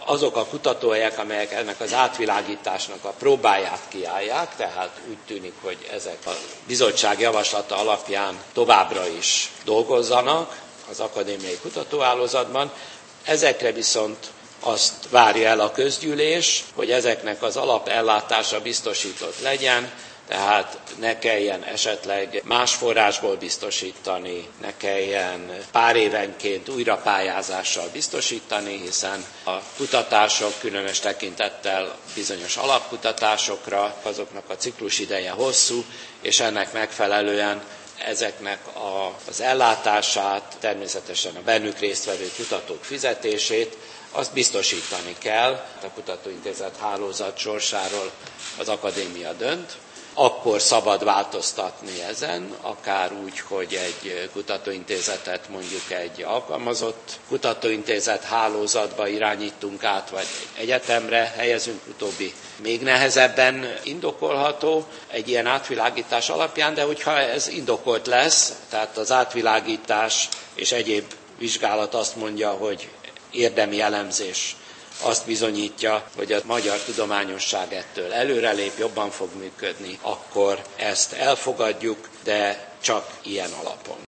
azok a kutatóhelyek, amelyek ennek az átvilágításnak a próbáját kiállják, tehát úgy tűnik, hogy ezek a bizottság javaslata alapján továbbra is dolgozzanak az akadémiai kutatóhálózatban. Ezekre viszont azt várja el a közgyűlés, hogy ezeknek az alapellátása biztosított legyen, tehát ne kelljen esetleg más forrásból biztosítani, ne kelljen pár évenként újrapályázással biztosítani, hiszen a kutatások, különös tekintettel bizonyos alapkutatásokra, azoknak a ciklusideje hosszú, és ennek megfelelően ezeknek az ellátását, természetesen a bennük résztvevő kutatók fizetését, azt biztosítani kell. A kutatóintézet hálózat sorsáról az akadémia dönt, akkor szabad változtatni ezen, akár úgy, hogy egy kutatóintézetet mondjuk egy alkalmazott kutatóintézet hálózatba irányítunk át, vagy egy egyetemre helyezünk, utóbbi még nehezebben indokolható egy ilyen átvilágítás alapján, de hogyha ez indokolt lesz, tehát az átvilágítás és egyéb vizsgálat azt mondja, hogy érdemi elemzés azt bizonyítja, hogy a magyar tudományosság ettől előrelép, jobban fog működni, akkor ezt elfogadjuk, de csak ilyen alapon.